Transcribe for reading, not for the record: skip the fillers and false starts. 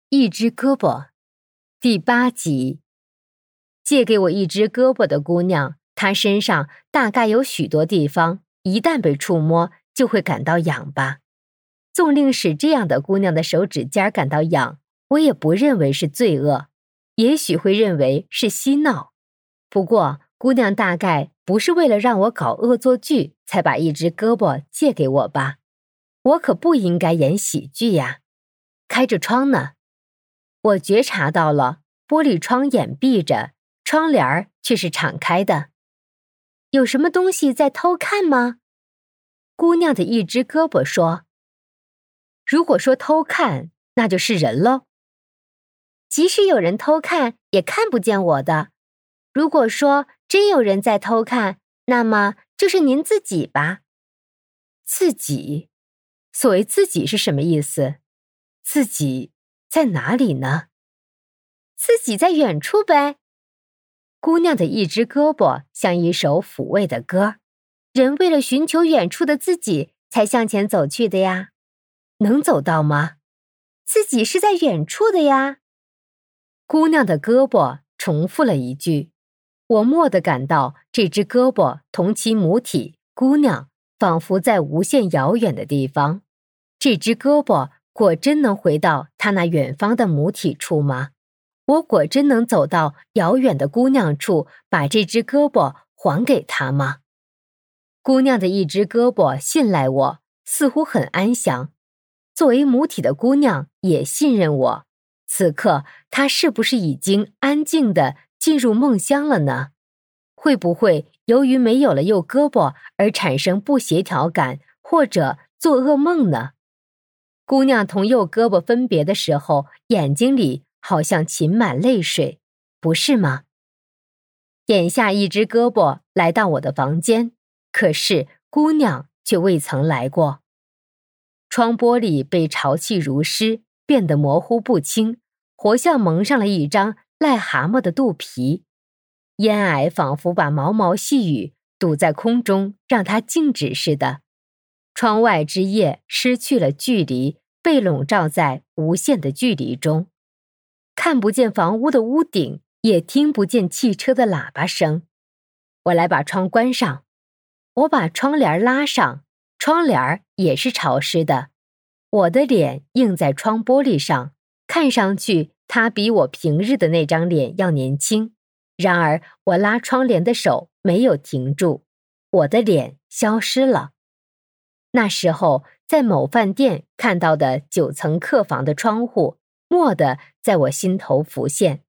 一只胳膊，第8集。借给我一只胳膊的姑娘，她身上大概有许多地方，一旦被触摸，就会感到痒吧。纵令使这样的姑娘的手指尖感到痒，我也不认为是罪恶，也许会认为是嬉闹。不过，姑娘大概不是为了让我搞恶作剧，才把一只胳膊借给我吧？我可不应该演喜剧呀。开着窗呢。我觉察到了，玻璃窗掩闭着，窗帘却是敞开的。有什么东西在偷看吗？姑娘的一只胳膊说。如果说偷看，那就是人喽。即使有人偷看，也看不见我的。如果说真有人在偷看，那么就是您自己吧。自己？所谓自己是什么意思？自己在哪里呢？自己在远处呗。姑娘的一只胳膊像一首抚慰的歌，人为了寻求远处的自己才向前走去的呀。能走到吗？自己是在远处的呀。姑娘的胳膊重复了一句，我蓦地感到这只胳膊同其母体姑娘仿佛在无限遥远的地方。这只胳膊果真能回到她那远方的母体处吗？我果真能走到遥远的姑娘处，把这只胳膊还给她吗？姑娘的一只胳膊信赖我，似乎很安详。作为母体的姑娘也信任我。此刻她是不是已经安静地进入梦乡了呢？会不会由于没有了右胳膊而产生不协调感，或者做噩梦呢？姑娘同右胳膊分别的时候，眼睛里好像噙满泪水，不是吗？眼下一只胳膊来到我的房间，可是姑娘却未曾来过。窗玻璃被潮气如湿，变得模糊不清，活像蒙上了一张癞蛤蟆的肚皮。烟霭仿佛把毛毛细雨堵在空中，让它静止似的。窗外之夜失去了距离，被笼罩在无限的距离中。看不见房屋的屋顶，也听不见汽车的喇叭声。我来把窗关上。我把窗帘拉上，窗帘也是潮湿的。我的脸映在窗玻璃上，看上去它比我平日的那张脸要年轻。然而我拉窗帘的手没有停住，我的脸消失了。那时候在某饭店看到的9层客房的窗户，蓦地在我心头浮现。